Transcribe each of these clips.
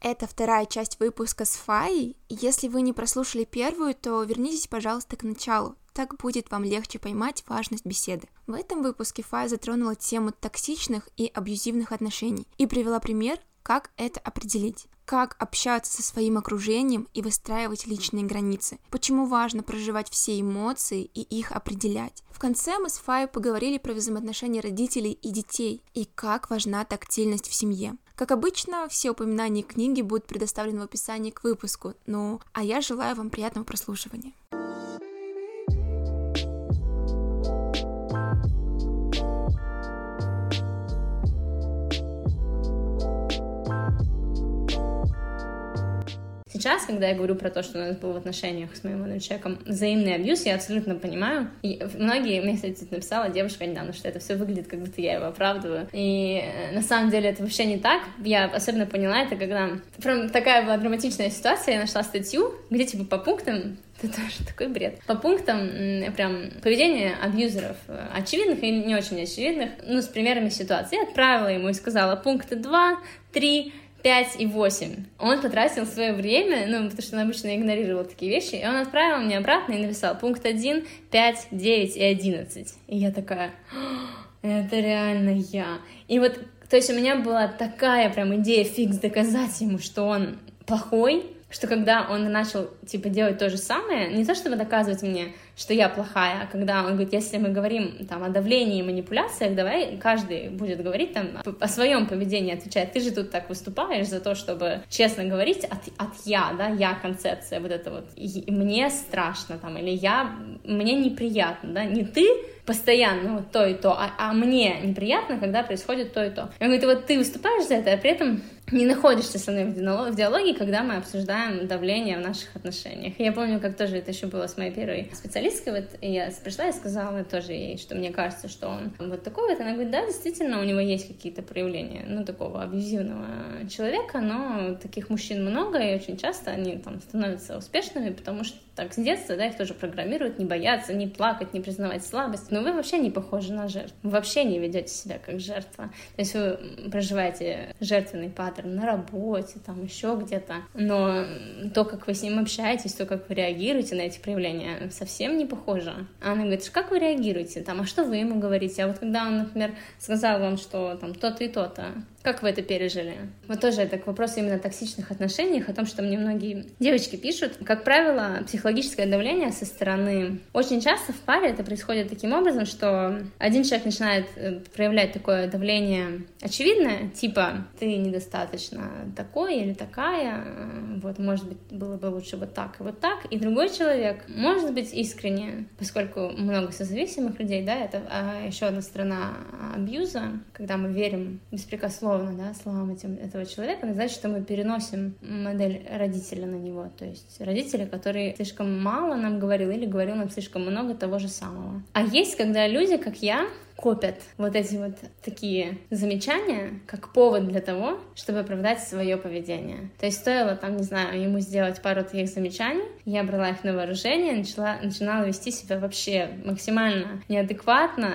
Это вторая часть выпуска с Фаей, и если вы не прослушали первую, то вернитесь, пожалуйста, к началу. Так будет вам легче поймать важность беседы. В этом выпуске Фая затронула тему токсичных и абьюзивных отношений и привела пример, как это определить. Как общаться со своим окружением и выстраивать личные границы. Почему важно проживать все эмоции и их определять. В конце мы с Фаей поговорили про взаимоотношения родителей и детей и как важна тактильность в семье. Как обычно, все упоминания книги будут предоставлены в описании к выпуску. А я желаю вам приятного прослушивания. Сейчас, когда я говорю про то, что у нас был в отношениях с моим молодым человеком взаимный абьюз, я абсолютно понимаю. И многие, мне, кстати, написала девушка недавно, что это все выглядит, как будто я его оправдываю. И на самом деле это вообще не так. Я особенно поняла это, когда прям такая была драматичная ситуация, я нашла статью, где типа по пунктам, это тоже такой бред, по пунктам прям поведения абьюзеров, очевидных и не очень очевидных, с примерами ситуации. Я отправила ему и сказала пункты 2, 3, 5 и 8. Он потратил свое время, потому что он обычно игнорировал такие вещи, и он отправил мне обратно и написал пункт 1, 5, 9 и 11. И я такая, это реально я. И вот, то есть у меня была такая прям идея фикс доказать ему, что он плохой, что когда он начал, делать то же самое, не то чтобы доказывать мне, что я плохая, а когда он говорит, если мы говорим о давлении и манипуляциях, давай каждый будет говорить о своем поведении, отвечать, ты же тут так выступаешь за то, чтобы честно говорить от я, да, я концепция, вот это вот, и мне страшно, или мне неприятно, да, не ты постоянно то и то, а мне неприятно, когда происходит то и то. И он говорит, вот ты выступаешь за это, а при этом не находишься со мной в диалоге, когда мы обсуждаем давление в наших отношениях. И я помню, как тоже это еще было с моей первой специалисткой, и я пришла и сказала тоже ей, что мне кажется, что он вот такой вот. Она говорит, да, действительно, у него есть какие-то проявления, такого абьюзивного человека, но таких мужчин много, и очень часто они становятся успешными, потому что так с детства, их тоже программируют не бояться, не плакать, не признавать слабость. Но вы вообще не похожи на жертву. Вы вообще не ведете себя как жертва. То есть вы проживаете жертвенный паттерн на работе, еще где-то. Но то, как вы с ним общаетесь, то, как вы реагируете на эти проявления, совсем не похоже. А она говорит, как вы реагируете? А что вы ему говорите? А вот когда он, например, сказал вам, что то-то и то-то, как вы это пережили? Вот тоже это к вопросу именно токсичных отношениях, о том, что мне многие девочки пишут. Как правило, психологическое давление со стороны... Очень часто в паре это происходит таким образом, что один человек начинает проявлять такое давление очевидное, типа «ты недостаточно такой или такая», вот, может быть, было бы лучше вот так и вот так. И другой человек может быть искренне, поскольку много созависимых людей, это еще одна сторона абьюза, когда мы верим беспрекословно, словам этого человека, это значит, что мы переносим модель родителя на него. То есть родителя, который слишком мало нам говорил или говорил нам слишком много того же самого. А есть, когда люди, как я, копят вот эти вот такие замечания как повод для того, чтобы оправдать свое поведение. То есть стоило ему сделать пару таких замечаний, я брала их на вооружение, начинала вести себя вообще максимально неадекватно,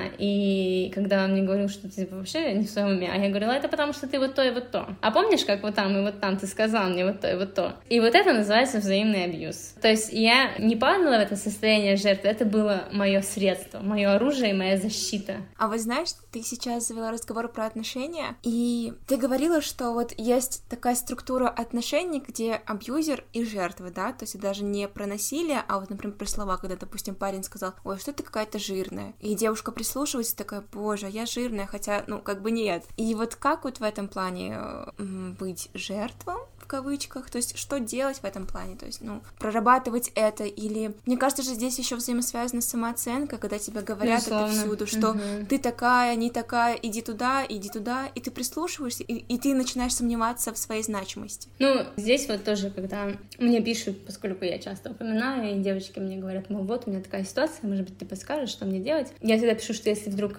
и когда он мне говорил, что ты вообще не в своем уме, а я говорила, это потому что ты вот то и вот то. А помнишь, как вот там и вот там ты сказал мне вот то и вот то? И вот это называется взаимный абьюз. То есть я не падала в это состояние жертвы, это было мое средство, мое оружие и моя защита. А вот знаешь, ты сейчас завела разговор про отношения, и ты говорила, что вот есть такая структура отношений, где абьюзер и жертва, да, то есть это даже не про насилие, а вот, например, про слова, когда, допустим, парень сказал, ой, что ты какая-то жирная, и девушка прислушивается, такая, боже, я жирная, хотя, нет. И вот как вот в этом плане быть жертвой, в кавычках, то есть что делать в этом плане, то есть, прорабатывать это, или, мне кажется, что здесь еще взаимосвязана самооценка, когда тебе говорят это всюду, что ты такая, не такая, иди туда, и ты прислушиваешься, и ты начинаешь сомневаться в своей значимости. Здесь вот тоже, когда мне пишут, поскольку я часто упоминаю, и девочки мне говорят, вот у меня такая ситуация, может быть, ты подскажешь, что мне делать? Я всегда пишу, что если вдруг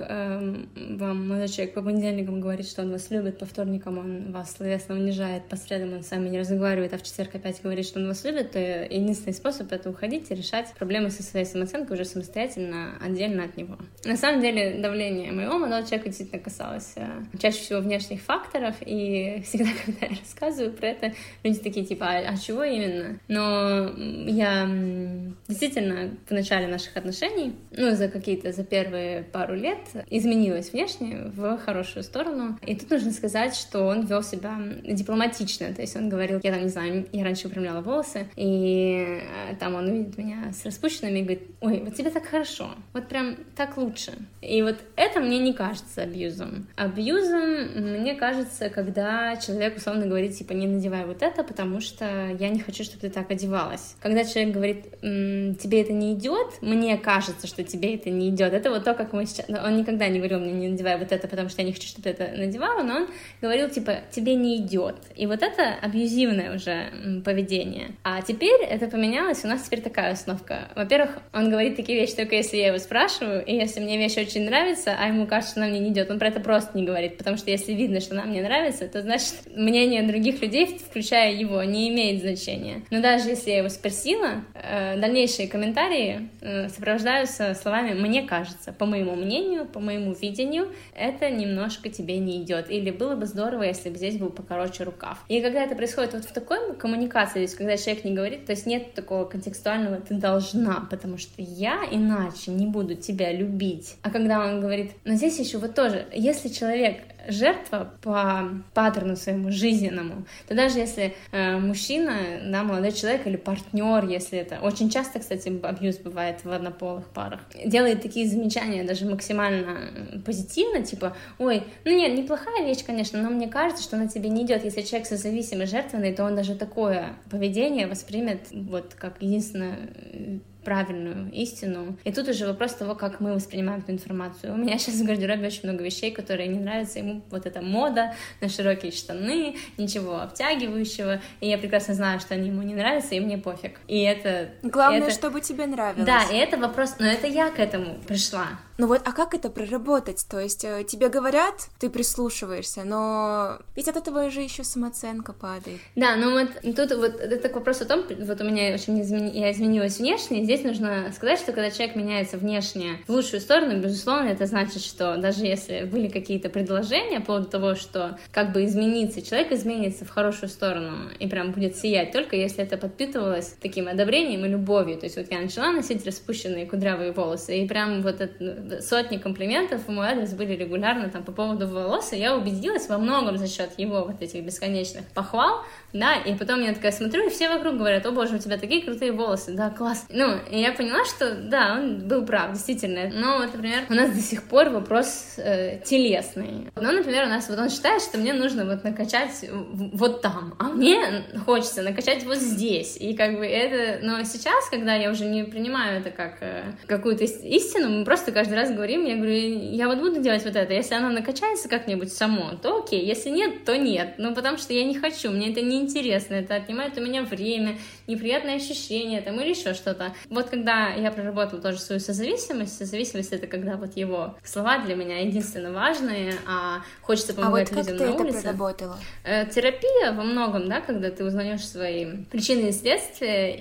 вам молодой человек по понедельникам говорит, что он вас любит, по вторникам он вас словесно унижает, по средам он сам вами не разговаривает, а в четверг опять говорит, что он вас любит, то единственный способ — это уходить и решать проблемы со своей самооценкой уже самостоятельно, отдельно от него. На самом деле давление моего молодого человека действительно касалось чаще всего внешних факторов, и всегда, когда я рассказываю про это, люди такие типа, а чего именно? Но я действительно в начале наших отношений, за первые пару лет изменилась внешне в хорошую сторону. И тут нужно сказать, что он вел себя дипломатично, то есть он говорил, я там, не знаю, я раньше выпрямляла волосы, и там он увидит меня с распущенными и говорит, ой, вот тебе так хорошо, вот прям так лучше. И вот это мне не кажется абьюзом. Абьюзом мне кажется, когда человек условно говорит, типа, не надевай вот это, потому что я не хочу, чтобы ты так одевалась. Когда человек говорит, тебе это не идет, мне кажется, что тебе это не идет. Это вот то, как мы сейчас... Он никогда не говорил мне, не надевай вот это, потому что я не хочу, чтобы ты это надевала, но он говорил, типа, тебе не идет. И вот это абьюзивное уже поведение. А теперь это поменялось, у нас теперь такая установка. Во-первых, он говорит такие вещи только если я его спрашиваю, и если мне вещь очень нравится, а ему кажется, что она мне не идет, он про это просто не говорит, потому что если видно, что она мне нравится, то значит мнение других людей, включая его, не имеет значения. Но даже если я его спросила, дальнейшие комментарии сопровождаются словами «мне кажется», по моему мнению, по моему видению, это немножко тебе не идет. Или было бы здорово, если бы здесь был покороче рукав. И когда это происходит вот в такой коммуникации, то есть когда человек не говорит, то есть нет такого контекстуального «ты должна», потому что я иначе не буду тебя любить. А когда он говорит, но здесь еще вот тоже, если человек жертва по паттерну своему жизненному, то даже если мужчина, да, молодой человек или партнер, если это очень часто, кстати, абьюз бывает в однополых парах, делает такие замечания даже максимально позитивно, типа, ой, ну нет, неплохая вещь, конечно, но мне кажется, что она тебе не идет. Если человек созависимый, жертвенный, то он даже такое поведение воспримет вот как единственное правильную истину. И тут уже вопрос того, как мы воспринимаем эту информацию. У меня сейчас в гардеробе очень много вещей, которые не нравятся ему. Вот эта мода на широкие штаны, ничего обтягивающего. И я прекрасно знаю, что они ему не нравятся, и мне пофиг. И это... Главное, чтобы тебе нравилось. Да, и это вопрос... Но это я к этому пришла. Ну вот, а как это проработать? То есть тебе говорят, ты прислушиваешься, но ведь от этого же еще самооценка падает. Да, но вот тут вот это вопрос о том, вот у меня очень я изменилась внешне, здесь нужно сказать, что когда человек меняется внешне в лучшую сторону, безусловно, это значит, что даже если были какие-то предложения по поводу того, что как бы измениться, человек изменится в хорошую сторону и прям будет сиять, только если это подпитывалось таким одобрением и любовью. То есть вот я начала носить распущенные кудрявые волосы, и прям вот это сотни комплиментов в мой адрес были регулярно там по поводу волос, и я убедилась во многом за счет его вот этих бесконечных похвал, да, и потом я такая смотрю, и все вокруг говорят, о боже, у тебя такие крутые волосы, да, класс. Ну, и я поняла, что да, он был прав, действительно. Но вот, например, у нас до сих пор вопрос телесный. Ну, например, у нас вот он считает, что мне нужно вот накачать вот там, а мне хочется накачать вот здесь, и как бы это, но сейчас, когда я уже не принимаю это как какую-то истину, мы просто каждый раз говорим, я говорю, я вот буду делать вот это, если оно накачается как-нибудь само, то окей, если нет, то нет, ну, потому что я не хочу, мне это неинтересно, это отнимает у меня время, неприятные ощущения там или еще что-то. Вот когда я проработала тоже свою созависимость, созависимость — это когда вот его слова для меня единственно важные, а хочется помогать людям на улице. А вот как ты это проработала? Терапия во многом, да, когда ты узнаешь свои причины и следствия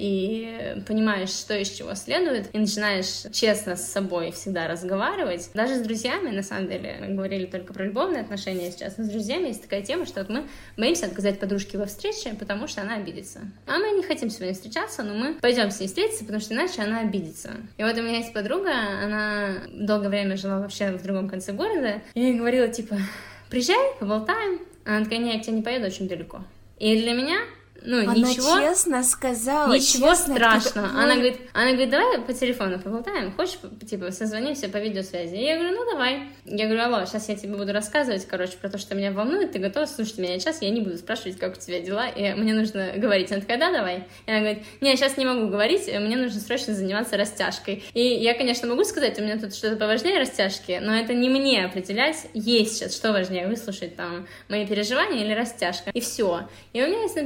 и понимаешь, что из чего следует, и начинаешь честно с собой всегда разговаривать. Даже с друзьями, на самом деле, мы говорили только про любовные отношения сейчас, но с друзьями есть такая тема, что вот мы боимся отказать подружке во встрече, потому что она обидится. А мы не хотим сегодня встречаться, но мы пойдем с ней встретиться, потому что иначе она обидится. И вот у меня есть подруга, она долгое время жила вообще в другом конце города, и я ей говорила, типа, приезжай, поболтаем. Она такая, нет, я тебе не поеду, очень далеко. И для меня, ну, она ничего... честно сказала. Ничего честно, страшного. Она говорит, давай по телефону поболтаем, хочешь, типа, созвонимся по видеосвязи? И я говорю, ну, давай. Я говорю, алло, сейчас я тебе буду рассказывать, короче, про то, что меня волнует, ты готова слушать меня сейчас, я не буду спрашивать, как у тебя дела, и мне нужно говорить. Она такая, да, давай. И она говорит, не, я сейчас не могу говорить, мне нужно срочно заниматься растяжкой. И я, конечно, могу сказать, у меня тут что-то поважнее растяжки, но это не мне определять, есть сейчас, что важнее, выслушать там мои переживания или растяжка. И все. И у меня есть, например, другая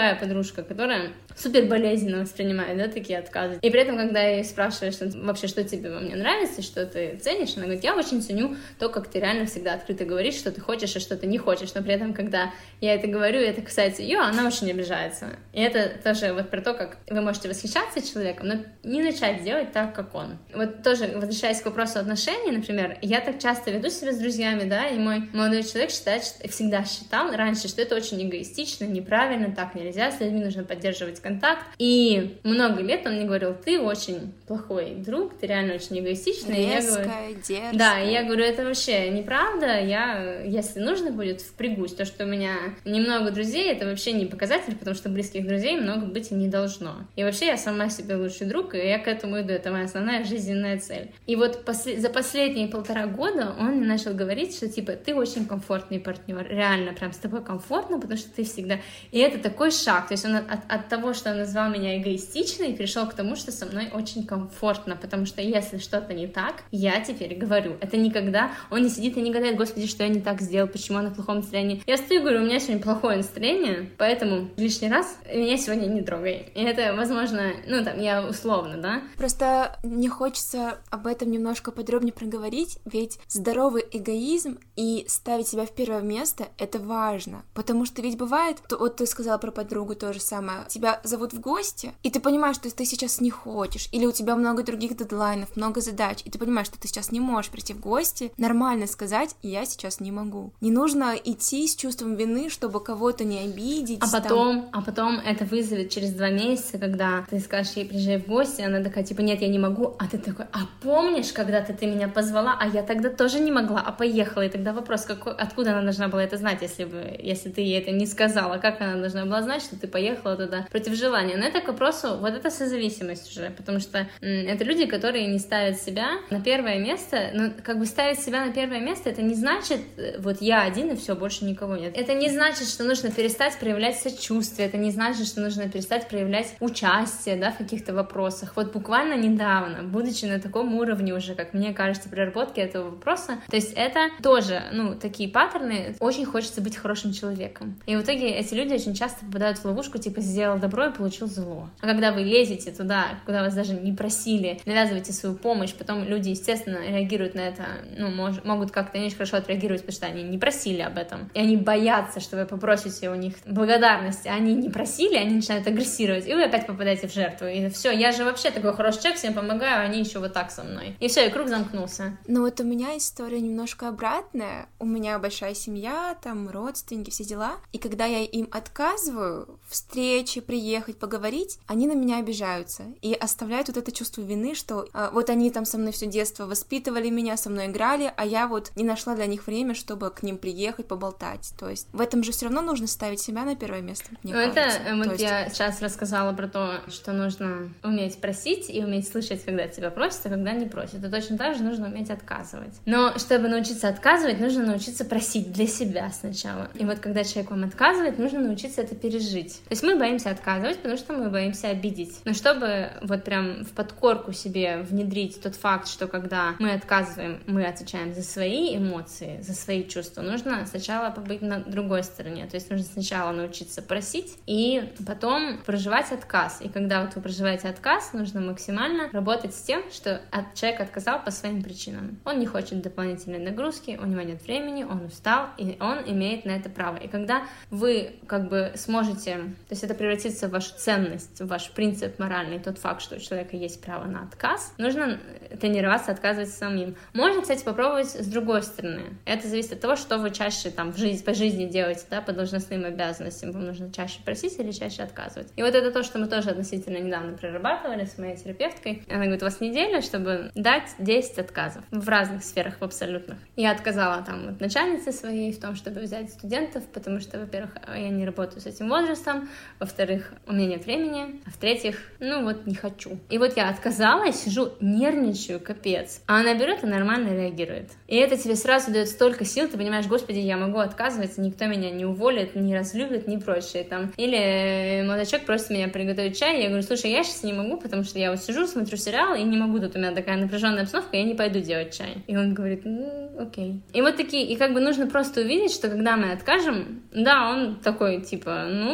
плохая подружка, которая супер болезненно воспринимает, да, такие отказы. И при этом, когда я ей спрашиваю, что вообще, что тебе во мне нравится, что ты ценишь, она говорит, я очень ценю то, как ты реально всегда открыто говоришь, что ты хочешь и что ты не хочешь. Но при этом, когда я это говорю, и это касается ее, она очень обижается. И это тоже вот про то, как вы можете восхищаться человеком, но не начать делать так, как он. Вот тоже, возвращаясь к вопросу отношений, например, я так часто веду себя с друзьями, да, и мой молодой человек всегда считал раньше, что это очень эгоистично, неправильно, так нельзя, с людьми нужно поддерживать контакт. И много лет он мне говорил, ты очень плохой друг, ты реально очень эгоистичный. Резкая, дерзкая. Да, и я говорю, это вообще неправда, я, если нужно будет, впрягусь. То, что у меня немного друзей, это вообще не показатель, потому что близких друзей много быть и не должно. И вообще я сама себе лучший друг, и я к этому иду, это моя основная жизненная цель. И вот за последние 1,5 года он мне начал говорить, что типа, ты очень комфортный партнер, реально прям с тобой комфортно, потому что ты всегда... И это такой шаг, то есть он от того, что он назвал меня эгоистичной, перешел к тому, что со мной очень комфортно, потому что если что-то не так, я теперь говорю. Это никогда... Он не сидит и не гадает, господи, что я не так сделал, почему я на плохом настроении. Я стою и говорю, у меня сегодня плохое настроение, поэтому лишний раз меня сегодня не трогай. И это, возможно, ну там, я условно, да? Просто мне хочется об этом немножко подробнее проговорить, ведь здоровый эгоизм и ставить себя в первое место — это важно, потому что ведь бывает, вот ты сказала про подругу то же самое, тебя зовут в гости, и ты понимаешь, что ты сейчас не хочешь, или у тебя много других дедлайнов, много задач, и ты понимаешь, что ты сейчас не можешь прийти в гости, нормально сказать, я сейчас не могу. Не нужно идти с чувством вины, чтобы кого-то не обидеть. А потом это вызовет через 2 месяца, когда ты скажешь ей, приезжай в гости, она такая, типа, нет, я не могу, а ты такой, а помнишь, когда-то ты меня позвала, а я тогда тоже не могла, а поехала, и тогда вопрос, откуда она должна была это знать, если ты ей это не сказала, как она должна была знать, что ты поехала туда против желания. Но это к вопросу, вот это созависимость уже, потому что это люди, которые не ставят себя на первое место, но как бы ставить себя на первое место, это не значит, вот я один и все, больше никого нет. Это не значит, что нужно перестать проявлять сочувствие, это не значит, что нужно перестать проявлять участие, да, в каких-то вопросах. Вот буквально недавно, будучи на таком уровне уже, как мне кажется, проработки этого вопроса, то есть это тоже, ну, такие паттерны, очень хочется быть хорошим человеком. И в итоге эти люди очень часто попадают в ловушку, типа, сделал добро и получил зло. А когда вы лезете туда, куда вас даже не просили, навязываете свою помощь, потом люди, естественно, реагируют на это, ну, могут как-то не очень хорошо отреагировать, потому что они не просили об этом. И они боятся, что вы попросите у них благодарности, а они не просили, они начинают агрессировать, и вы опять попадаете в жертву. И все, я же вообще такой хороший человек, всем помогаю, а они еще вот так со мной. И все, и круг замкнулся. Ну вот у меня история немножко обратная. У меня большая семья, там родственники, все дела. И когда я им отказываю встречи, приехать, поговорить, они на меня обижаются и оставляют вот это чувство вины, что вот они там со мной все детство воспитывали меня, со мной играли, а я вот не нашла для них время, чтобы к ним приехать, поболтать. То есть в этом же все равно нужно ставить себя на первое место, мне кажется. Это вот я сейчас рассказала про то, что нужно уметь просить и уметь слышать, когда тебя просят, а когда не просят. И точно так же нужно уметь отказывать. Но чтобы научиться отказывать, нужно научиться просить для себя сначала. И вот когда человек вам отказывает, нужно научиться это пережить. То есть мы боимся отказывать, потому что мы боимся обидеть. Но чтобы вот прям в подкорку себе внедрить тот факт, что когда мы отказываем, мы отвечаем за свои эмоции, за свои чувства, нужно сначала побыть на другой стороне. То есть нужно сначала научиться просить и потом проживать отказ. И когда вот вы проживаете отказ, нужно максимально работать с тем, что человек отказал по своим причинам. Он не хочет дополнительной нагрузки, у него нет времени, он устал, и он имеет на это право. И когда вы как бы сможете, то есть это превратится в вашу ценность, в ваш принцип моральный, тот факт, что у человека есть право на отказ, нужно тренироваться отказывать самим. Можно, кстати, попробовать с другой стороны. Это зависит от того, что вы чаще там по жизни делаете, да, по должностным обязанностям. Вам нужно чаще просить или чаще отказывать. И вот это то, что мы тоже относительно недавно прорабатывали с моей терапевткой. Она говорит, у вас неделя, чтобы дать 10 отказов в разных сферах, в абсолютных. Я отказала там вот начальнице своей в том, чтобы взять студентов, потому что, во-первых, я не работаю с этим возрастом, во-вторых, у меня нет времени, а в-третьих, ну вот не хочу. И вот я отказала и сижу, нервничаю, капец. А она берет и нормально реагирует. И это тебе сразу дает столько сил, ты понимаешь, господи, я могу отказывать, никто меня не уволит, не разлюбит, не прочее там. Или молодой человек просит меня приготовить чай, я говорю, слушай, я сейчас не могу, потому что я вот сижу, смотрю сериал, и не могу, тут у меня такая напряженная обстановка, я не пойду делать чай. И он говорит, ну, окей. И вот такие, и как бы нужно просто увидеть, что когда мы откажем, да, он такой, типа, ну,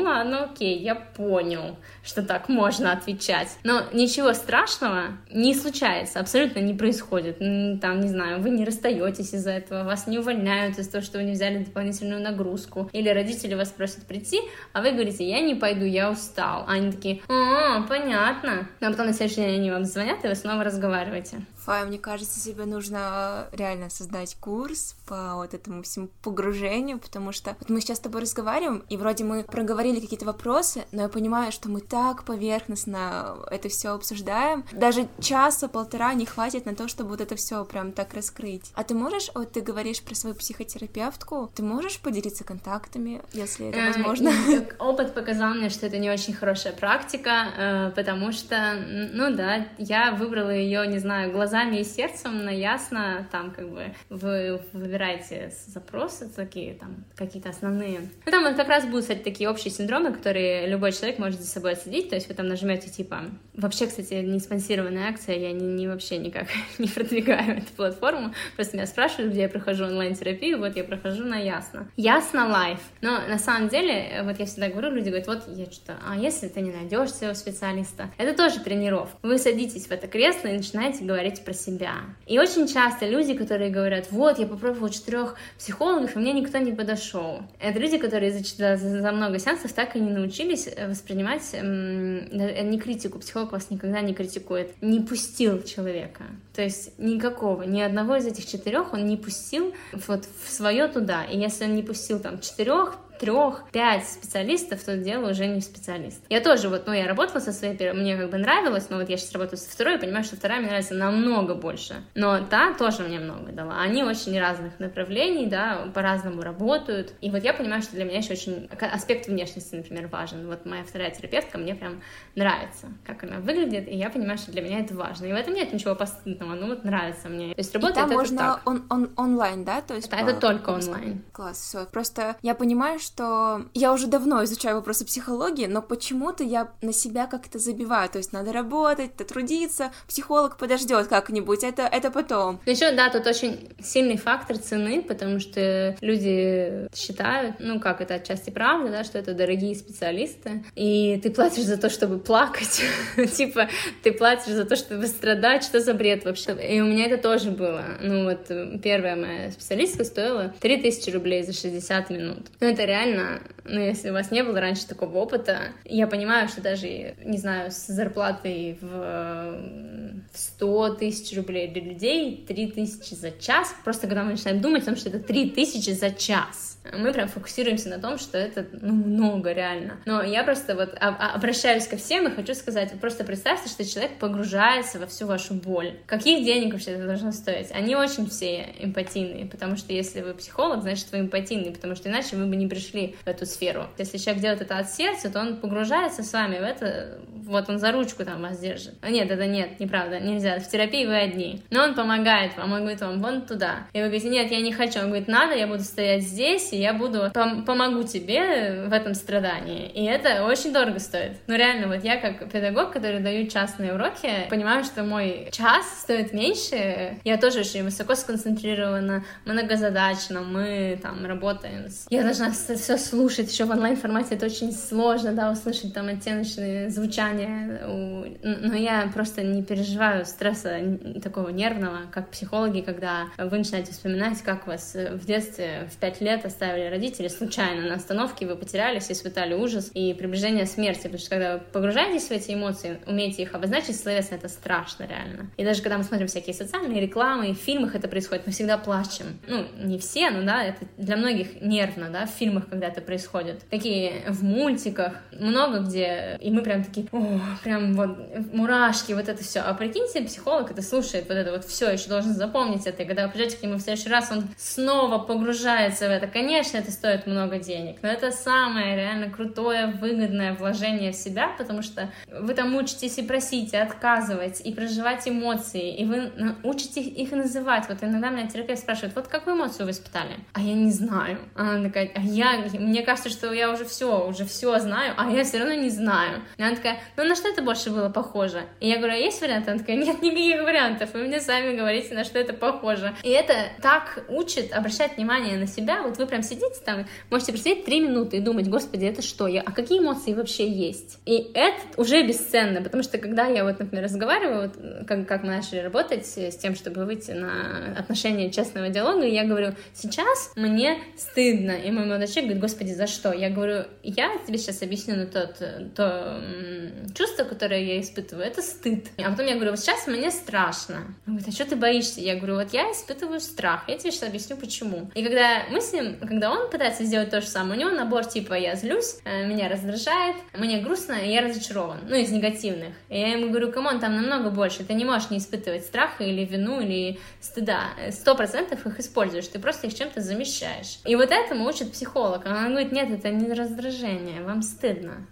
ладно, окей, я понял, что так можно отвечать. Но ничего страшного не случается, абсолютно не происходит. Там, не знаю, вы не расстаетесь из-за этого, вас не увольняют из-за того, что вы не взяли дополнительную нагрузку, или родители вас просят прийти, а вы говорите, я не пойду, я устал. А они такие, понятно. А потом на следующий день они вам звонят, и вы снова разговариваете. Фая, мне кажется, тебе нужно реально создать курс по вот этому всему погружению, потому что вот мы сейчас с тобой разговариваем, и вроде мы проговорили какие-то вопросы, но я понимаю, что мы так поверхностно это все обсуждаем, даже часа-полтора не хватит на то, чтобы вот это все прям так раскрыть. А ты можешь, вот ты говоришь про свою психотерапевтку, ты можешь поделиться контактами, если это возможно? Опыт показал мне, что это не очень хорошая практика, потому что, ну да, я выбрала ее, не знаю, глазами и сердцем, но ясно, там как бы вы выбираете запросы такие, там какие-то основные. Ну там как раз будут, кстати, такие общие синдромы, которые любой человек может за собой отследить, то есть вы там нажмете типа... Вообще, кстати, не спонсированная акция, я вообще никак не продвигаю эту платформу, просто меня спрашивают, где я прохожу онлайн-терапию, вот я прохожу на Ясно. Ясно Лайф. Но на самом деле, вот я всегда говорю, люди говорят, вот я что-то, а если ты не найдешь своего специалиста? Это тоже тренировка. Вы садитесь в это кресло и начинаете говорить про себя. И очень часто люди, которые говорят, вот, я попробовала 4 психологов, и мне никто не подошел. Это люди, которые за много сеансов так и не научились воспринимать не критику. Психолог вас никогда не критикует. Не пустил человека. То есть никакого, ни одного из этих 4 он не пустил вот в свое туда. И если он не пустил там 4, 3, 5 специалистов, то дело уже не специалист. Я тоже вот, я работала со своей первой, мне как бы нравилось, но вот я сейчас работаю со второй и понимаю, что вторая мне нравится намного больше. Но та тоже мне много дала. Они очень разных направлений, да, по-разному работают. И вот я понимаю, что для меня еще очень аспект внешности, например, важен. Вот моя вторая терапевтка, мне прям нравится, как она выглядит, и я понимаю, что для меня это важно. И в этом нет ничего постыдного, ну вот нравится мне. То есть работает это можно так. онлайн, да? То есть это только онлайн. Класс, все. Просто я понимаю, что я уже давно изучаю вопросы психологии, но почему-то я на себя как-то забиваю, то есть надо работать, трудиться, психолог подождет как-нибудь, это потом. Еще, да, тут очень сильный фактор цены, потому что люди считают, это отчасти правда, да, что это дорогие специалисты, и ты платишь за то, чтобы плакать, типа, ты платишь за то, чтобы страдать, что за бред вообще. И у меня это тоже было. Первая моя специалистка стоила 3000 рублей за 60 минут. Это реально, если у вас не было раньше такого опыта, я понимаю, что даже, не знаю, с зарплатой в 100 тысяч рублей для людей 3000 за час, просто когда мы начинаем думать о том, что это 3000 за час, мы прям фокусируемся на том, что это, много реально. Но я просто обращаюсь ко всем и хочу сказать, просто представьте, что человек погружается во всю вашу боль. Каких денег вообще это должно стоить? Они очень все эмпатийные, потому что если вы психолог, значит, вы эмпатийный, потому что иначе вы бы не пришли в эту сферу. Если человек делает это от сердца, то он погружается с вами в это, вот он за ручку там вас держит. Нет, неправда, нельзя, в терапии вы одни. Но он помогает вам, он говорит вам, вон туда. И вы говорите, нет, я не хочу. Он говорит, надо, я буду стоять здесь, и я буду помогу тебе в этом страдании. И это очень дорого стоит. Реально, вот я как педагог, который даю частные уроки, понимаю, что мой час стоит меньше. Я тоже очень высоко сконцентрирована, многозадачно, мы там работаем. Я должна все слушать, еще в онлайн-формате это очень сложно, да, услышать там оттеночные звучания. Но я просто не переживаю стресса такого нервного, как психологи, когда вы начинаете вспоминать, как вас в детстве в 5 лет оставили родители случайно на остановке, вы потерялись, испытали ужас и приближение смерти, потому что когда вы погружаетесь в эти эмоции, умеете их обозначить словесно, это страшно реально. И даже когда мы смотрим всякие социальные рекламы, и в фильмах это происходит, мы всегда плачем. Не все, но да, это для многих нервно, да, в фильмах, когда это происходит. Такие в мультиках, много где, и мы прям такие, прям вот мурашки, вот это все. А прикиньте, психолог это слушает, вот это вот все, еще должен запомнить это, и когда вы придете к нему в следующий раз, он снова погружается в это. Конечно, это стоит много денег, но это самое реально крутое, выгодное вложение в себя, потому что вы там учитесь и просить, и отказывать, и проживать эмоции, и вы учите их называть. Вот иногда меня терапевт спрашивает, вот какую эмоцию вы испытали? А я не знаю. Она такая, а я мне кажется, что я уже все знаю, а я все равно не знаю. И она такая, ну на что это больше было похоже? И я говорю, а есть варианты? Она такая, нет никаких вариантов, вы мне сами говорите, на что это похоже. И это так учит обращать внимание на себя. Вот вы прям сидите там, можете просидеть 3 минуты и думать, господи, это что? А какие эмоции вообще есть? И это уже бесценно, потому что когда я вот, например, разговариваю, вот, как мы начали работать с тем, чтобы выйти на отношения честного диалога, я говорю, сейчас мне стыдно. И мой молодой человек говорит, господи, за что? Я говорю, я тебе сейчас объясню то чувство, которое я испытываю, это стыд. А потом я говорю, вот сейчас мне страшно. Он говорит, а что ты боишься? Я говорю, вот я испытываю страх, я тебе сейчас объясню, почему. И когда он пытается сделать то же самое, у него набор типа я злюсь, меня раздражает, мне грустно, и я разочарован, из негативных. И я ему говорю, камон, там намного больше, ты не можешь не испытывать страха или вину, или стыда, 100% их используешь, ты просто их чем-то замещаешь. И вот этому учит психолог, она говорит, нет, это не раздражение, вам стыдно,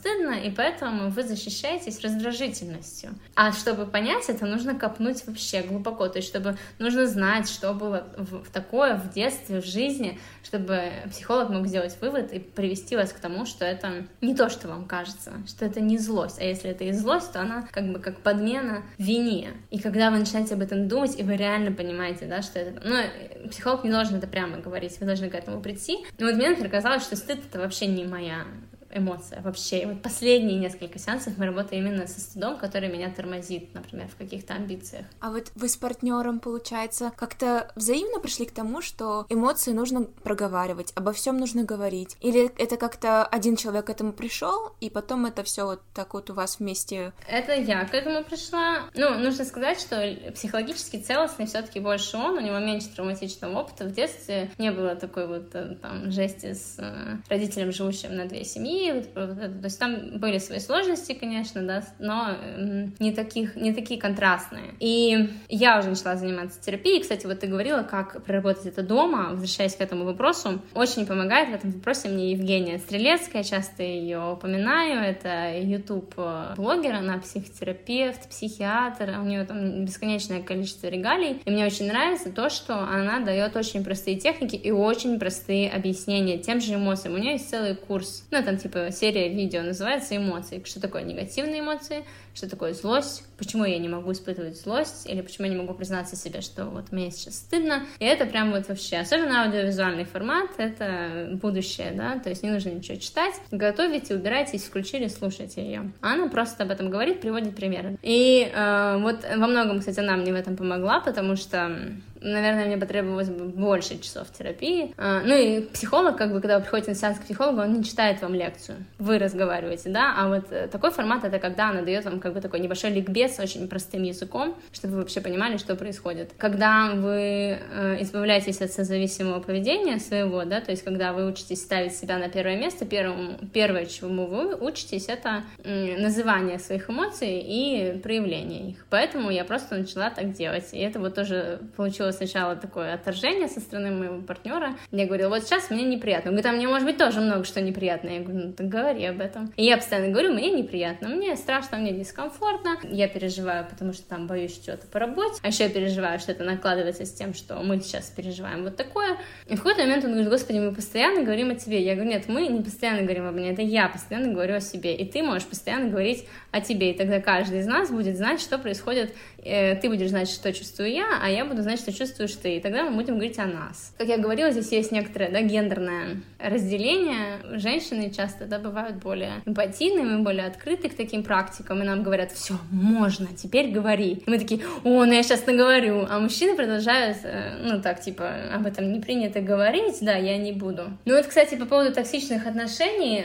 и поэтому вы защищаетесь раздражительностью. А чтобы понять это, нужно копнуть вообще глубоко, то есть чтобы нужно знать, что было такое в детстве, в жизни, чтобы психолог мог сделать вывод и привести вас к тому, что это не то, что вам кажется, что это не злость, а если это и злость, то она как бы как подмена вине. И когда вы начинаете об этом думать, и вы реально понимаете, да, что это... психолог не должен это прямо говорить, вы должны к этому прийти. Но вот мне, например, казалось, что стыд — это вообще не моя эмоция вообще. И вот последние несколько сеансов мы работаем именно со стыдом, который меня тормозит, например, в каких-то амбициях. А вот вы с партнером, получается, как-то взаимно пришли к тому, что эмоции нужно проговаривать, обо всем нужно говорить? Или это как-то один человек к этому пришел, и потом это все вот так вот у вас вместе? Это я к этому пришла. Нужно сказать, что психологически целостный все-таки больше он, у него меньше травматичного опыта. В детстве не было такой вот там жести с родителем, живущим на 2 семьи. То есть там были свои сложности, конечно, да, но не такие контрастные. И я уже начала заниматься терапией. Кстати, вот ты говорила, как проработать это дома. Возвращаясь к этому вопросу, очень помогает в этом вопросе мне Евгения Стрелецкая, часто ее упоминаю. Это YouTube-блогер, она психотерапевт, психиатр, у нее там бесконечное количество регалий. И мне очень нравится то, что она дает очень простые техники и очень простые объяснения тем же эмоциям. У нее есть целый курс, там типа серия видео называется «Эмоции». Что такое негативные эмоции, что такое злость, почему я не могу испытывать злость, или почему я не могу признаться себе, что вот мне сейчас стыдно. И это прям вот вообще, особенно аудиовизуальный формат, это будущее, да, то есть не нужно ничего читать, готовите, убирайтесь, включили, слушайте ее. Она просто об этом говорит, приводит примеры. И вот во многом, кстати, она мне в этом помогла, потому что, наверное, мне потребовалось бы больше часов терапии. И психолог, как бы, когда вы приходите на сеанс к психологу, он не читает вам лекцию, вы разговариваете, да, а вот такой формат — это когда она дает вам как бы такой небольшой ликбез очень простым языком, чтобы вы вообще понимали, что происходит. Когда вы избавляетесь от созависимого поведения своего, да, то есть когда вы учитесь ставить себя на первое место, первое, чему вы учитесь, это называние своих эмоций и проявление их. Поэтому я просто начала так делать. И это вот тоже получилось сначала такое отторжение со стороны моего партнера. Я говорила, вот сейчас мне неприятно. Он говорит, а мне может быть тоже много что неприятно. Я говорю, так говори об этом. И я постоянно говорю, мне неприятно, мне страшно, мне дискомфортно. Я переживаю, потому что там боюсь чего-то по работе. А еще я переживаю, что это накладывается с тем, что мы сейчас переживаем вот такое. И в какой-то момент он говорит, господи, мы постоянно говорим о тебе. Я говорю, нет, мы не постоянно говорим об мне, это я постоянно говорю о себе. И ты можешь постоянно говорить о тебе. И тогда каждый из нас будет знать, что происходит. Ты будешь знать, что чувствую я, а я буду знать, что чувствуешь ты. И тогда мы будем говорить о нас. Как я говорила, здесь есть некоторое, да, гендерное разделение. Женщины часто, да, бывают более эмпатийными, более открыты к таким практикам, и нам говорят, все, можно, теперь говори. И мы такие, я сейчас наговорю. А мужчины продолжают, так, типа, об этом не принято говорить, да, я не буду. Вот, кстати, по поводу токсичных отношений,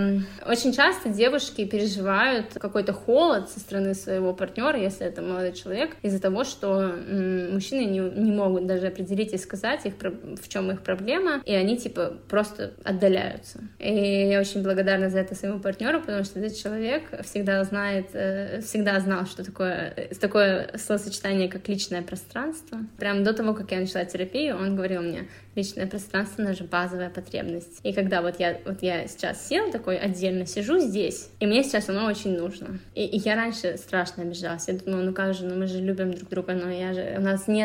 очень часто девушки переживают какой-то холод со стороны своего партнера, если это молодой человек, из-за того, что мужчины не могут даже определить и сказать, в чем их проблема, и они, типа, просто отдаляются. И я очень благодарна за это своему партнеру, потому что этот человек всегда знал, что такое словосочетание, как личное пространство. Прям до того, как я начала терапию, он говорил мне, личное пространство — наша базовая потребность. И когда вот я сейчас села такой, отдельно сижу здесь, и мне сейчас оно очень нужно. И я раньше страшно обижалась. Я думала, как же, мы же любим друг друга, но у нас нет отдельного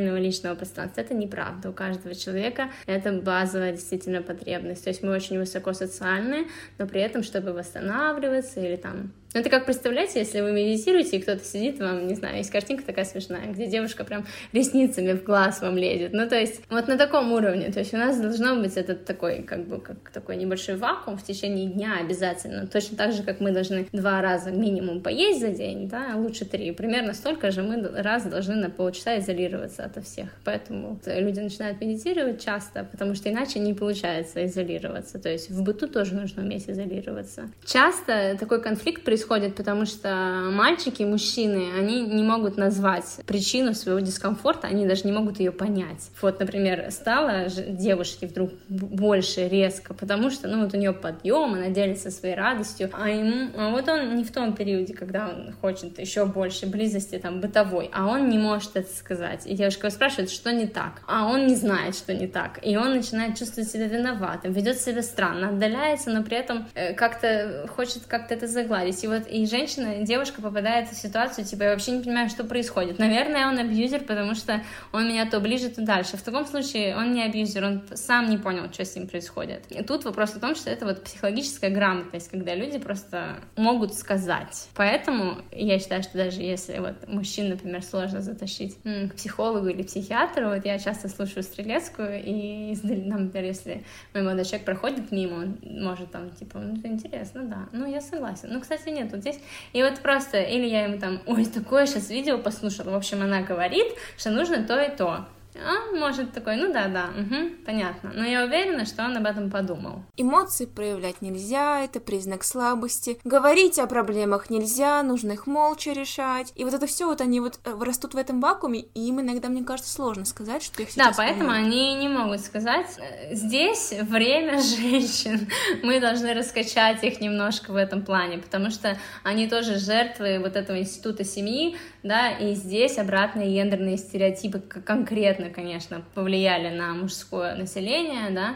отдельного личного пространства. Это неправда. У каждого человека это базовая действительно потребность. То есть мы очень высоко социальны, но при этом, чтобы восстанавливаться или там... Ну, это как, представляете, если вы медитируете, и кто-то сидит, вам, не знаю, есть картинка такая смешная, где девушка прям ресницами в глаз вам лезет. Ну, то есть, вот на таком уровне. То есть у нас должно быть этот такой, как бы, как такой небольшой вакуум в течение дня обязательно. Точно так же, как мы должны 2 раза минимум поесть за день, да, а лучше 3. Примерно столько же мы раз должны на полчаса изолироваться ото всех. Поэтому люди начинают медитировать часто, потому что иначе не получается изолироваться. То есть в быту тоже нужно уметь изолироваться. Часто такой конфликт происходит, потому что мальчики, мужчины, они не могут назвать причину своего дискомфорта, они даже не могут ее понять. Вот, например, стало девушке вдруг больше резко, потому что, ну, вот у нее подъем, она делится своей радостью, а вот он не в том периоде, когда он хочет еще больше близости, там, бытовой, а он не может это сказать. И девушка его спрашивает, что не так, а он не знает, что не так, и он начинает чувствовать себя виноватым, ведет себя странно, отдаляется, но при этом как-то хочет как-то это загладить. И вот и женщина, девушка попадает в ситуацию, типа, я вообще не понимаю, что происходит. Наверное, он абьюзер, потому что он меня то ближе, то дальше. В таком случае он не абьюзер, он сам не понял, что с ним происходит. И тут вопрос в том, что это вот психологическая грамотность, когда люди просто могут сказать. Поэтому я считаю, что даже если вот мужчин, например, сложно затащить к психологу или психиатру, вот я часто слушаю Стрелецкую, и, например, если мой молодой человек проходит мимо, он может там, типа, ну, это интересно, да, ну, я согласен. Ну, кстати, нет, вот здесь. И вот просто, или я ему там, ой, такое сейчас видео послушала, в общем, она говорит, что нужно то и то. А может такой, ну да, угу, понятно. Но я уверена, что он об этом подумал. Эмоции проявлять нельзя, это признак слабости. Говорить о проблемах нельзя, нужно их молча решать. И вот это все вот они вот растут в этом вакууме, и им иногда, мне кажется, сложно сказать, что их сейчас... Да, поэтому они не могут сказать. Здесь время женщин. Мы должны раскачать их немножко в этом плане, потому что они тоже жертвы вот этого института семьи, да, и здесь обратные гендерные стереотипы конкретно, конечно, повлияли на мужское население, да,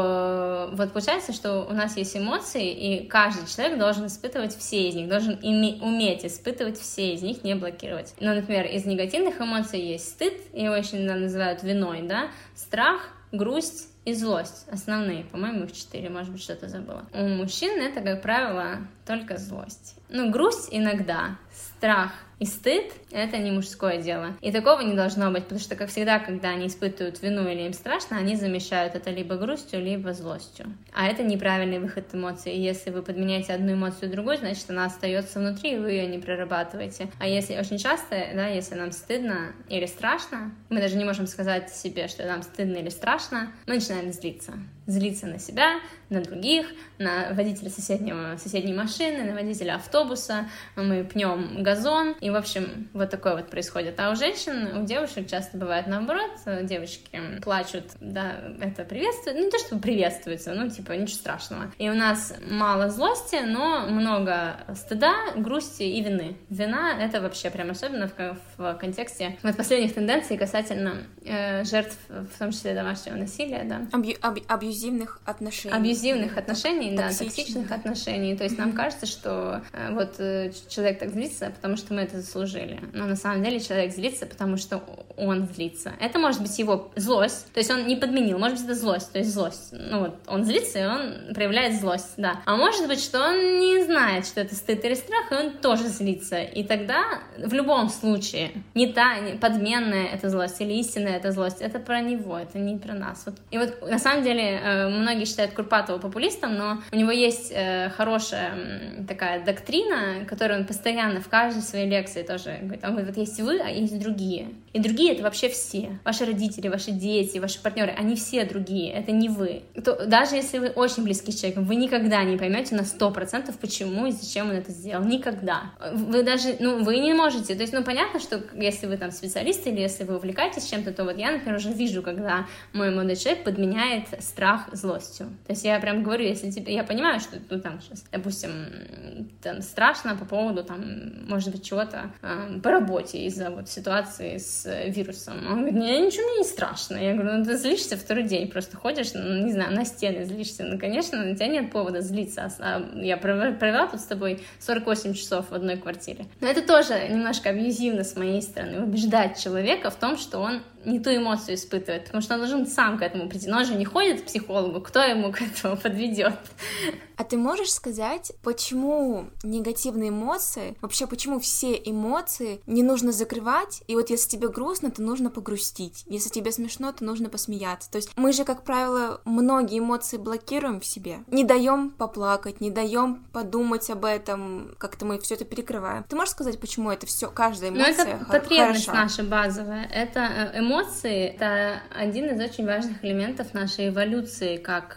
что вот получается, что у нас есть эмоции, и каждый человек должен испытывать все из них, должен уметь испытывать все из них, не блокировать. Ну, например, из негативных эмоций есть стыд, его очень называют виной, да, страх, грусть и злость. Основные, по-моему, их 4, может быть, что-то забыла. У мужчин это, как правило, только злость. Ну, грусть иногда, страх и стыд — это не мужское дело. И такого не должно быть, потому что, как всегда, когда они испытывают вину или им страшно, они замещают это либо грустью, либо злостью. А это неправильный выход эмоций. И если вы подменяете одну эмоцию другой, значит, она остается внутри, и вы ее не прорабатываете. А если очень часто, да, если нам стыдно или страшно, мы даже не можем сказать себе, что нам стыдно или страшно, мы начинаем злиться. Злиться на себя, на других, на водителя соседней машины, на водителя автобуса, мы пнем газон, и, в общем, вот такое вот происходит. А у женщин, у девушек часто бывает наоборот, девочки плачут, да, это приветствует, ну, не то, что приветствуется, ну, типа, ничего страшного. И у нас мало злости, но много стыда, грусти и вины. Вина — это вообще прям особенно в контексте вот последних тенденций касательно жертв, в том числе домашнего насилия, да. Абьюзивных отношений. Абьюзивных отношений, да, токсичных отношений. То есть нам кажется, что вот человек так злится, потому что мы это заслужили. Но на самом деле человек злится, потому что он злится. Это может быть его злость, то есть он не подменил, может быть, это злость, то есть злость. Ну вот, он злится, и он проявляет злость, да. А может быть, что он не знает, что это стыд или страх, и он тоже злится. И тогда в любом случае не подменная эта злость или истинная эта злость, это про него, это не про нас. Вот. И вот на самом деле многие считают Курпатова популистом, но у него есть хорошая такая доктрина, которую он постоянно в каждой своей лекции тоже говорит. Он говорит, вот есть вы, а есть другие. И другие — это вообще все. Ваши родители, ваши дети, ваши партнеры, они все другие, это не вы. Даже если вы очень близки с человеком, вы никогда не поймете на 100%, почему и зачем он это сделал. Никогда. Вы даже, вы не можете. То есть, понятно, что если вы там специалист или если вы увлекаетесь чем-то, то вот я, например, уже вижу, когда мой молодой человек подменяет страх злостью. То есть я прям говорю, если я понимаю, что там сейчас, допустим, там страшно по поводу там, может быть, чего-то по работе из-за вот ситуации с вирусом. Он говорит, ничего мне не страшно. Я говорю, ты злишься второй день, просто ходишь, не знаю, на стены злишься. Конечно, у тебя нет повода злиться. Я провела тут с тобой 48 часов в одной квартире. Но это тоже немножко абьюзивно с моей стороны, убеждать человека в том, что он не ту эмоцию испытывает, потому что он должен сам к этому прийти. Но он же не ходит к психологу, кто ему к этому подведет? А ты можешь сказать, почему негативные эмоции, вообще почему все эмоции не нужно закрывать, и вот если тебе грустно, то нужно погрустить, если тебе смешно, то нужно посмеяться. То есть мы же, как правило, многие эмоции блокируем в себе, не даем поплакать, не даем подумать об этом, как-то мы все это перекрываем. Ты можешь сказать, почему это все, каждая эмоция это потребность хороша? наша базовая. Это эмоции, это один из очень важных элементов нашей эволюции как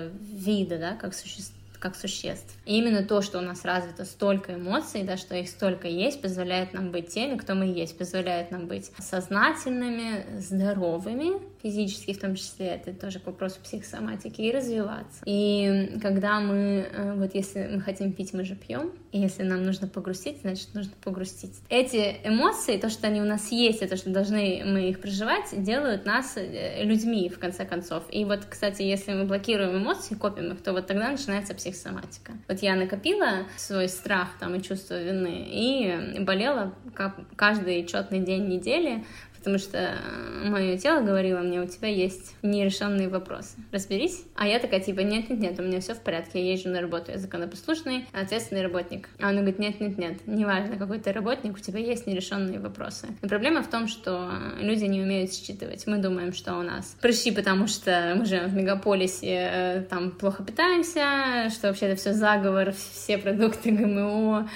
вида, да, как существ. И именно то, что у нас развито столько эмоций, да, что их столько есть, позволяет нам быть теми, кто мы есть, позволяет нам быть сознательными, здоровыми, физически в том числе, это тоже к вопросу психосоматики, и развиваться. И когда вот если мы хотим пить, мы же пьем, и если нам нужно погрустить, значит, нужно погрустить. Эти эмоции, то, что они у нас есть, и то, что должны мы их проживать, делают нас людьми, в конце концов. И вот, кстати, если мы блокируем эмоции, копим их, то вот тогда начинается психосоматика. Вот я накопила свой страх там и чувство вины, и болела каждый четный день недели, потому что мое тело говорило мне: у тебя есть нерешенные вопросы, разберись. А я такая, типа, нет, у меня все в порядке, я езжу на работу, я законопослушный, ответственный работник. А он говорит: нет, неважно, какой ты работник, у тебя есть нерешенные вопросы. Но проблема в том, что люди не умеют считывать. Мы думаем, что у нас прыщи, потому что мы живем в мегаполисе, там плохо питаемся, что вообще это все заговор, все продукты ГМО,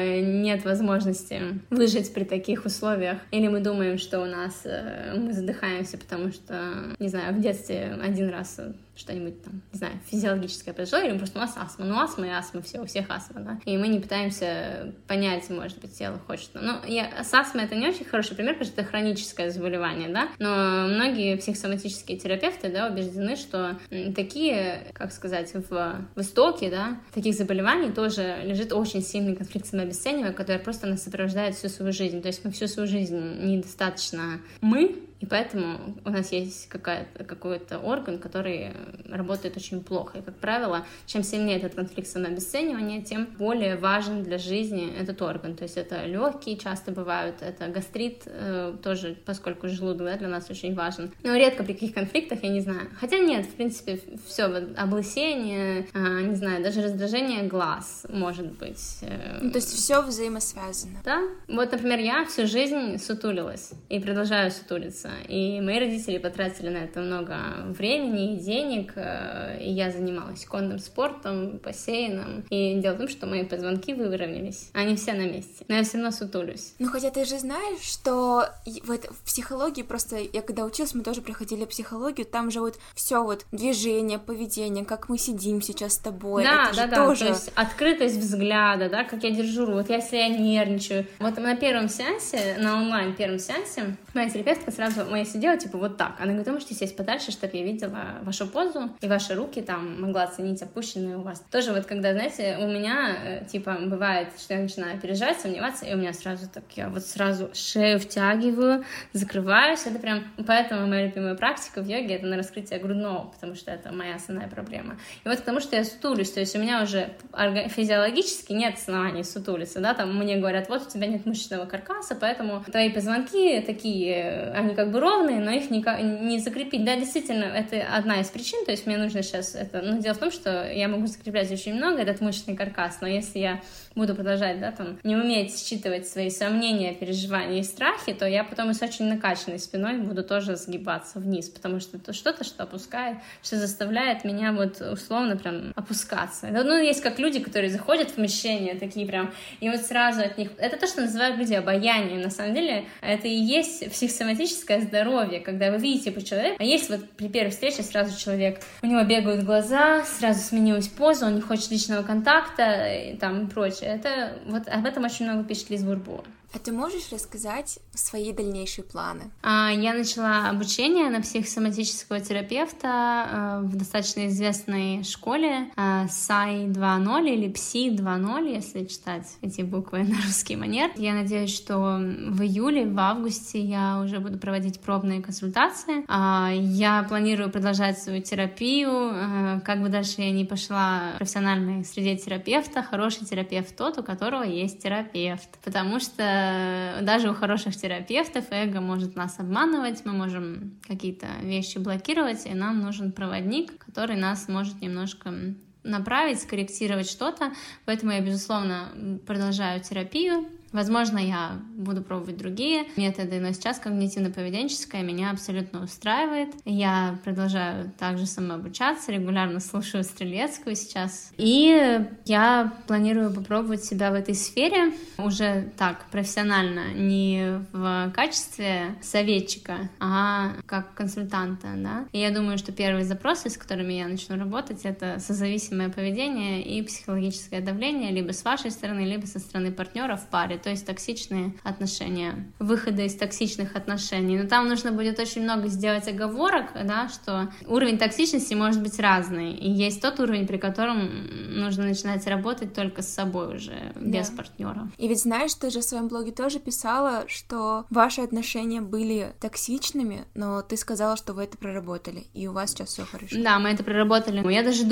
нет возможности выжить при таких условиях. Или мы думаем, что мы задыхаемся, потому что, не знаю, в детстве один раз что-нибудь там, не знаю, физиологическое произошло, или просто у нас астма. Ну, астма и астма, все, у всех астма, да. И мы не пытаемся понять, может быть, тело хочет. Ну, с астмой это не очень хороший пример, потому что это хроническое заболевание, да. Но многие психосоматические терапевты, да, убеждены, что такие, как сказать, в истоке, да, таких заболеваний тоже лежит очень сильный конфликт самообесценивания, который просто нас сопровождает всю свою жизнь. То есть мы всю свою жизнь недостаточно и поэтому у нас есть какой-то орган, который работает очень плохо. И, как правило, чем сильнее этот конфликт самообесценивания, тем более важен для жизни этот орган. То есть это легкие часто бывают, это гастрит тоже, поскольку желудок, да, для нас очень важен. Но редко при каких конфликтах, я не знаю. Хотя нет, в принципе, все, облысение, не знаю, даже раздражение глаз может быть. То есть все взаимосвязано. Да. Вот, например, я всю жизнь сутулилась и продолжаю сутулиться. И мои родители потратили на это много времени и денег, и я занималась конным спортом, бассейном. И дело в том, что мои позвонки выровнялись. Они все на месте. Но я все равно сутулюсь. Ну, хотя ты же знаешь, что в психологии, просто я когда училась, мы тоже проходили психологию, там же вот все вот движение, поведение, как мы сидим сейчас с тобой. Да, это да, тоже... то есть открытость взгляда, да, как я держу руку. Вот если я нервничаю. Вот на первом сеансе, на онлайн первом сеансе, моя терапевтка сразу моя сидела, типа, вот так. Она говорит: вы можете сесть подальше, чтобы я видела вашу позу, и ваши руки там могла оценить опущенные у вас. Тоже вот когда, знаете, у меня, типа, бывает, что я начинаю переживать, сомневаться, и у меня сразу так, я вот сразу шею втягиваю, закрываюсь. Это прям, поэтому моя любимая практика в йоге — это на раскрытие грудного, потому что это моя основная проблема. И вот потому что я сутулюсь, то есть у меня уже физиологически нет оснований сутулиться, да, там мне говорят: вот у тебя нет мышечного каркаса, поэтому твои позвонки такие, они как бы ровные, но их не закрепить. Да, действительно, это одна из причин, то есть мне нужно сейчас это... Но дело в том, что я могу закреплять очень много этот мышечный каркас, но если я буду продолжать, да, там, не уметь считывать свои сомнения, переживания и страхи, то я потом и с очень накачанной спиной буду тоже сгибаться вниз, потому что это что-то, что опускает, что заставляет меня вот условно прям опускаться. Ну, есть как люди, которые заходят в помещение, такие прям, и вот сразу от них... Это то, что называют люди обаянием. На самом деле, это и есть психосоматическое здоровье, когда вы видите по человеку, а есть вот при первой встрече сразу человек, у него бегают глаза, сразу сменилась поза, он не хочет личного контакта и там прочее. Это вот об этом очень много пишет Лиз Бурбо. А ты можешь рассказать свои дальнейшие планы? Я начала обучение на психосоматического терапевта в достаточно известной школе САИ 2.0 или ПСИ 2.0, если читать эти буквы на русский манер. Я надеюсь, что в июле, в августе я уже буду проводить пробные консультации. Я планирую продолжать свою терапию. Как бы дальше я ни пошла в профессиональной среде терапевта, хороший терапевт тот, у которого есть терапевт. Потому что что даже у хороших терапевтов эго может нас обманывать, мы можем какие-то вещи блокировать, и нам нужен проводник, который нас может немножко направить, скорректировать что-то. Поэтому я, безусловно, продолжаю терапию. Возможно, я буду пробовать другие методы, но сейчас когнитивно-поведенческое меня абсолютно устраивает. Я продолжаю также самообучаться, регулярно слушаю Стрелецкую сейчас. И я планирую попробовать себя в этой сфере уже так, профессионально, не в качестве советчика, а как консультанта, да. И я думаю, что первые запросы, с которыми я начну работать, это созависимое поведение и психологическое давление либо с вашей стороны, либо со стороны партнера в паре. То есть токсичные отношения, выходы из токсичных отношений. Но там нужно будет очень много сделать оговорок, да, что уровень токсичности может быть разный. И есть тот уровень, при котором нужно начинать работать только с собой уже, без партнера. И ведь знаешь, ты же в своем блоге тоже писала, что ваши отношения были токсичными, но ты сказала, что вы это проработали, и у вас сейчас все хорошо. Да, мы это проработали. Я даже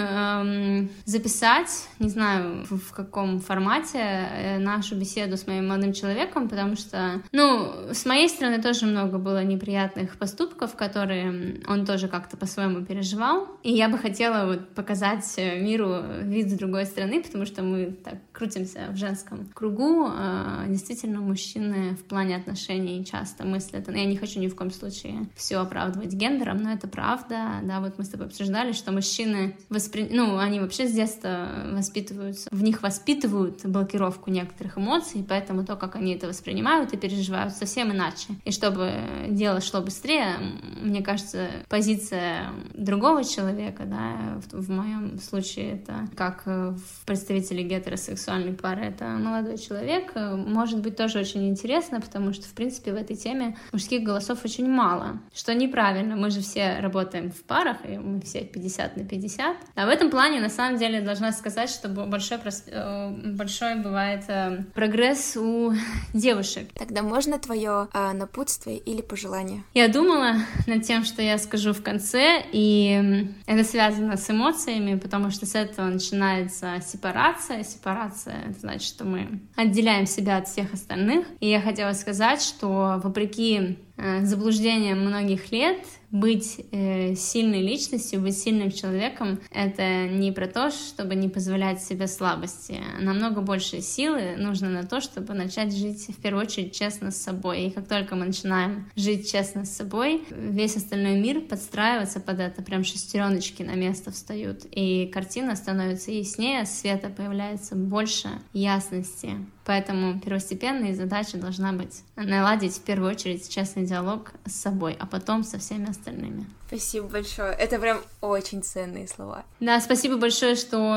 думаю записать, не знаю, в каком формате, нашу беседу с моим молодым человеком, потому что, с моей стороны тоже много было неприятных поступков, которые он тоже как-то по-своему переживал, и я бы хотела показать миру вид с другой стороны, потому что мы так крутимся в женском кругу, действительно, мужчины в плане отношений часто мыслят, я не хочу ни в коем случае все оправдывать гендером, но это правда, да, вот мы с тобой обсуждали, что мужчины они вообще с детства воспитываются, в них воспитывают блокировку некоторых эмоций, и поэтому то, как они это воспринимают и переживают, совсем иначе. И чтобы дело шло быстрее, мне кажется, позиция другого человека, да, в моем случае это как в представителе гетеросексуальной пары, это молодой человек, может быть тоже очень интересно, потому что, в принципе, в этой теме мужских голосов очень мало, что неправильно, мы же все работаем в парах, и мы все 50/50. А в этом плане, на самом деле, должна сказать, что большой бывает прогресс у девушек. Тогда можно твое напутствие или пожелание? Я думала над тем, что я скажу в конце, и это связано с эмоциями, потому что с этого начинается сепарация. Сепарация — это значит, что мы отделяем себя от всех остальных. И я хотела сказать, что вопреки заблуждениям многих лет, быть сильной личностью, быть сильным человеком — это не про то, чтобы не позволять себе слабости. Намного больше силы нужно на то, чтобы начать жить, в первую очередь, честно с собой. И как только мы начинаем жить честно с собой, весь остальной мир подстраивается под это, прям шестереночки на место встают, и картина становится яснее, света появляется больше, ясности. Поэтому первостепенной задачей должна быть наладить в первую очередь честный диалог с собой, а потом со всеми остальными. Спасибо большое. Это прям очень ценные слова. Да, спасибо большое,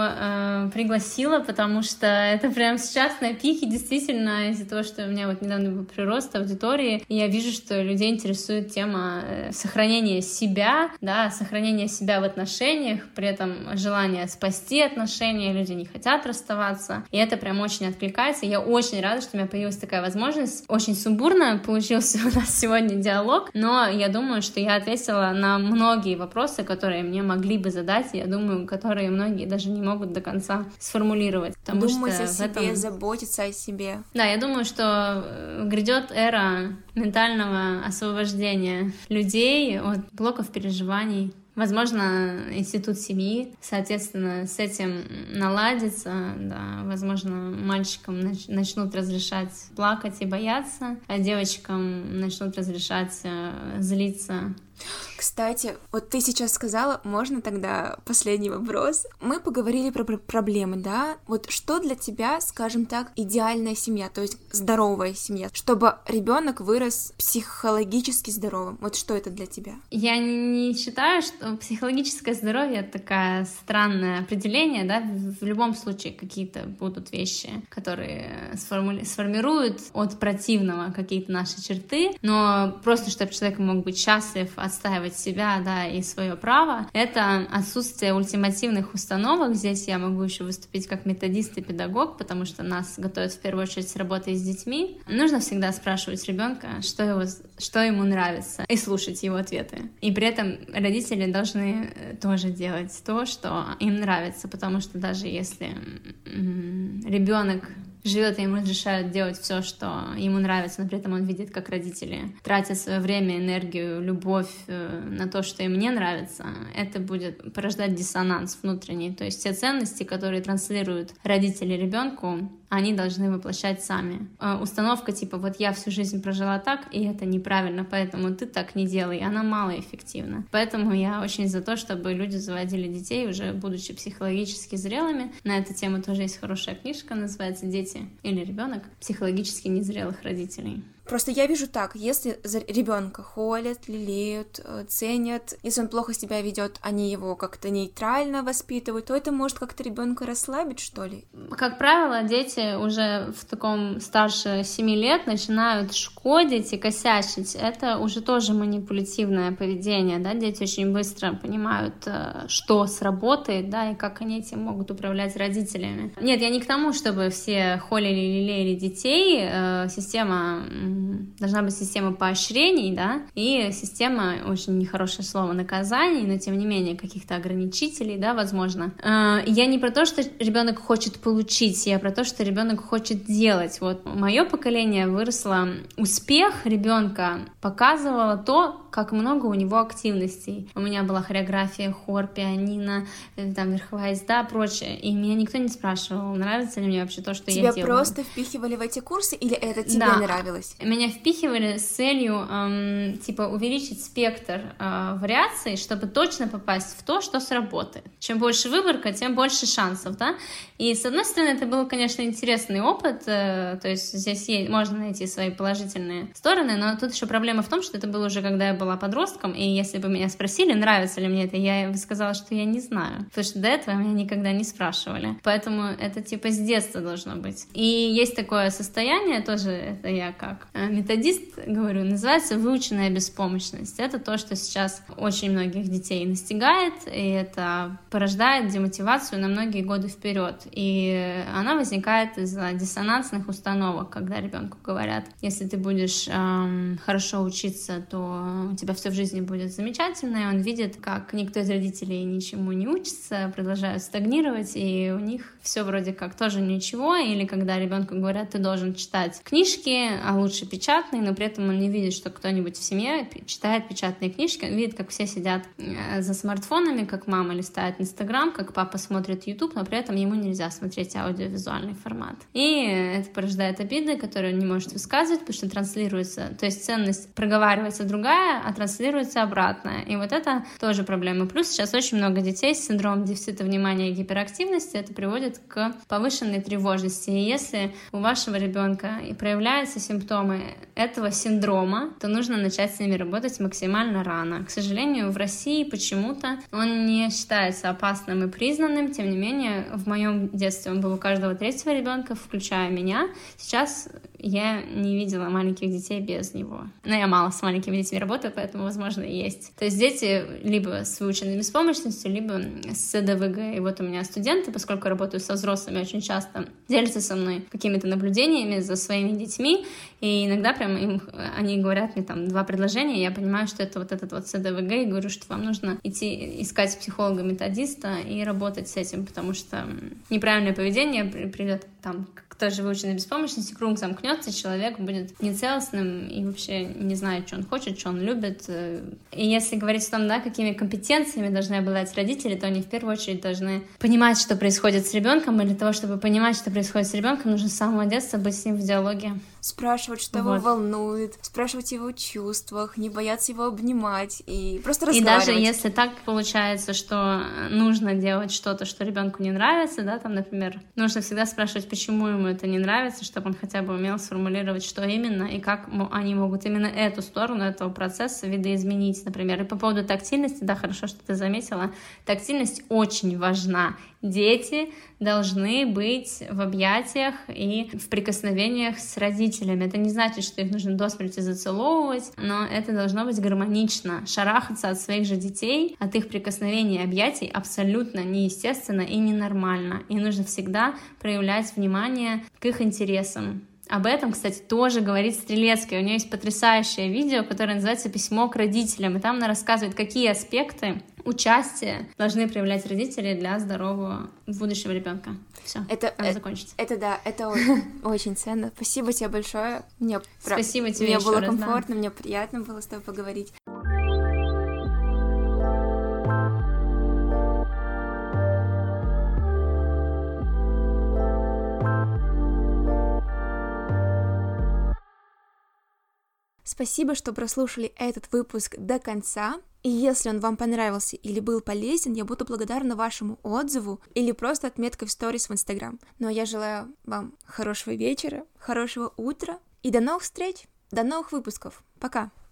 что пригласила, потому что это прям сейчас на пике, действительно, из-за того, что у меня недавно был прирост аудитории, и я вижу, что людей интересует тема сохранения себя, да, сохранения себя в отношениях, при этом желание спасти отношения, люди не хотят расставаться, и это прям очень откликается. Я очень рада, что у меня появилась такая возможность. Очень сумбурно получился у нас сегодня диалог, но я думаю, что я ответила на многие вопросы, которые мне могли бы задать, я думаю, которые многие даже не могут до конца сформулировать. Думать о себе, заботиться о себе. Да, я думаю, что грядет эра ментального освобождения людей от блоков переживаний. Возможно, институт семьи, соответственно, с этим наладится, да, возможно, мальчикам начнут разрешать плакать и бояться, а девочкам начнут разрешать злиться. Кстати, вот ты сейчас сказала, можно тогда последний вопрос? Мы поговорили про проблемы, да? Вот что для тебя, скажем так, идеальная семья, то есть здоровая семья, чтобы ребенок вырос психологически здоровым? Вот что это для тебя? Я не считаю, что психологическое здоровье — это такое странное определение, да? В любом случае какие-то будут вещи, которые сформируют от противного какие-то наши черты, но просто чтобы человек мог быть счастлив, отстаивать себя, да, и свое право, это отсутствие ультимативных установок. Здесь я могу еще выступить как методист и педагог, потому что нас готовят в первую очередь с работой с детьми. Нужно всегда спрашивать ребенка, что ему нравится, и слушать его ответы. И при этом родители должны тоже делать то, что им нравится, потому что даже если ребенок живет и ему разрешают делать все, что ему нравится, но при этом он видит, как родители тратят свое время, энергию, любовь на то, что им не нравится, это будет порождать диссонанс внутренний. То есть те ценности, которые транслируют родители ребенку, они должны воплощать сами. Установка типа вот я всю жизнь прожила так, и это неправильно, поэтому ты так не делай, она малоэффективна. Поэтому я очень за то, чтобы люди заводили детей, уже будучи психологически зрелыми. На эту тему тоже есть хорошая книжка, называется «Дети или ребенок психологически незрелых родителей». Просто я вижу так, если ребенка холят, лелеют, ценят, если он плохо себя ведет, они его как-то нейтрально воспитывают, то это может как-то ребенка расслабить, что ли? Как правило, дети уже в таком старше 7 лет начинают шкодить и косячить. Это уже тоже манипулятивное поведение, да, дети очень быстро понимают, что сработает, да, и как они этим могут управлять родителями. Нет, я не к тому, чтобы все холили и лелеяли детей, система должна быть система поощрений, да, и система, очень нехорошее слово, наказаний, но тем не менее каких-то ограничителей, да, возможно. Я не про то, что ребенок хочет получить, я про то, что ребенок хочет делать. Вот мое поколение выросло, успех ребенка показывало то, как много у него активностей. У меня была хореография, хор, пианино, там верховая езда, прочее, и меня никто не спрашивал, нравится ли мне вообще то, что я делаю. Тебя просто впихивали в эти курсы, или это тебе нравилось? Меня впихивали с целью типа увеличить спектр вариаций, чтобы точно попасть в то, что сработает. Чем больше выборка, тем больше шансов, да. И с одной стороны, это был, конечно, интересный опыт, то есть здесь можно найти свои положительные стороны, но тут еще проблема в том, что это было уже когда я была подростком, и если бы меня спросили, нравится ли мне это, я бы сказала, что я не знаю, потому что до этого меня никогда не спрашивали. Поэтому это типа с детства должно быть. И есть такое состояние, тоже это я как методист говорю, называется выученная беспомощность. Это то, что сейчас очень многих детей настигает, и это порождает демотивацию на многие годы вперед. И она возникает из-за диссонансных установок, когда ребенку говорят, если ты будешь хорошо учиться, то у тебя все в жизни будет замечательно, и он видит, как никто из родителей ничему не учится, продолжают стагнировать, и у них все вроде как тоже ничего, или когда ребенку говорят, ты должен читать книжки, а лучше печатные, но при этом он не видит, что кто-нибудь в семье читает печатные книжки, он видит, как все сидят за смартфонами, как мама листает Инстаграм, как папа смотрит Ютуб, но при этом ему нельзя смотреть аудиовизуальный формат. И это порождает обиды, которые он не может высказывать, потому что транслируется, то есть ценность проговаривается другая, а транслируется обратно. И вот это тоже проблема. Плюс сейчас очень много детей с синдромом дефицита внимания и гиперактивности, это приводит к повышенной тревожности. И если у вашего ребенка и проявляются симптомы этого синдрома, то нужно начать с ними работать максимально рано. К сожалению, в России почему-то он не считается опасным и признанным, тем не менее, в моем детстве он был у каждого третьего ребенка, включая меня. Сейчас я не видела маленьких детей без него. Но я мало с маленькими детьми работаю, поэтому, возможно, и есть. То есть дети либо с выученной беспомощностью, либо с СДВГ. И вот у меня студенты, поскольку я работаю со взрослыми, очень часто делятся со мной какими-то наблюдениями за своими детьми, и иногда прям они говорят мне там 2 предложения, и я понимаю, что это вот этот вот СДВГ, и говорю, что вам нужно идти искать психолога-методиста и работать с этим, потому что неправильное поведение придет там к той же выученной беспомощности, круг замкнется, человек будет нецелостным и вообще не знает, что он хочет, что он любит. И если говорить о том, да, какими компетенциями должны обладать родители, то они в первую очередь должны понимать, что происходит с ребенком, и для того, чтобы понимать, что происходит с ребенком, нужно с самого детства быть с ним в диалоге. Спрашивать, что его волнует, спрашивать его чувствах, не бояться его обнимать и просто разговаривать. И даже если так получается, что нужно делать что-то, что ребенку не нравится, да, там, например, нужно всегда спрашивать, почему ему это не нравится, чтобы он хотя бы умел сформулировать, что именно, и как они могут именно эту сторону этого процесса видоизменить, например. И по поводу тактильности, да, хорошо, что ты заметила, тактильность очень важна. Дети должны быть в объятиях и в прикосновениях с родителями. Это не значит, что их нужно до смерти зацеловывать, но это должно быть гармонично. Шарахаться от своих же детей, от их прикосновений и объятий абсолютно неестественно и ненормально. И нужно всегда проявлять внимание к их интересам. Об этом, кстати, тоже говорит Стрелецкая. У нее есть потрясающее видео, которое называется «Письмо к родителям», и там она рассказывает, какие аспекты участия должны проявлять родители для здорового будущего ребенка. Все, надо закончить. Это очень ценно. Спасибо тебе большое. Спасибо тебе. Мне было комфортно, мне приятно было с тобой поговорить. Спасибо, что прослушали этот выпуск до конца. И если он вам понравился или был полезен, я буду благодарна вашему отзыву или просто отметкой в сторис в Инстаграм. Ну а я желаю вам хорошего вечера, хорошего утра и до новых встреч, до новых выпусков. Пока!